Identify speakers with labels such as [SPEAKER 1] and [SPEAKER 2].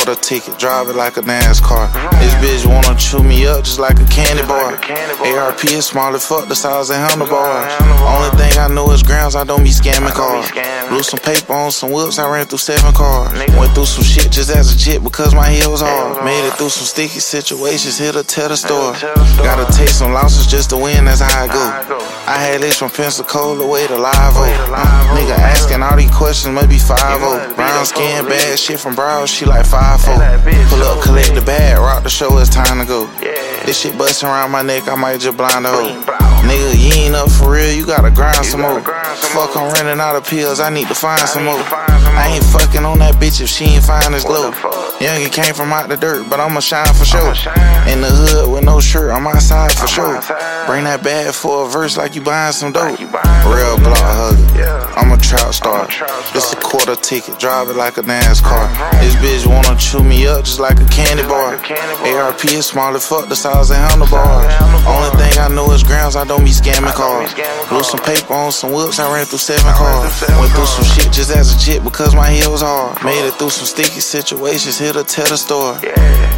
[SPEAKER 1] quarter ticket, drive it like a NASCAR. This bitch wanna chew me up just like a candy bar. ARP is small as fuck, the size of handlebars. Only thing I know is grams, I don't be scamming cars. Blew some paper on some whips, I ran through 7 cars. Went through some shit just as a jit because my head was hard. Made it through some sticky situations, hit a tether store. Gotta take some losses just to win, that's how I go. I had this from Pensacola way to Live-O. Nigga asking all these questions, must be 5-0. Brown skin, bad shit from Broward, she like 5-4. Pull up, collect the bag, rock the show, it's time to go. This shit bustin' around my neck, I might just blind the hoe. Nigga, you ain't up for real, you gotta grind some more. Fuck, I'm running out of pills, I need to find some more. I ain't fucking on that bitch if she ain't fine as glow. Youngin' came from out the dirt, but I'ma shine for sure. In the hood with no shirt, I'm outside for sure. Bring that bag for a verse like you buying some dope. Real block hugger, I'm a trap star. This a quarter ticket, drive it like a NASCAR. This bitch wanna chew me up just like a candy bar. ARP is small as fuck, the size of handlebars. Only thing I know is grams, I don't be scamming cars. Blew some paper on some whips, I ran through 7 cars. Went through some shit just as a jit because my head was hard. Made it through some sticky situations, hit a tether store.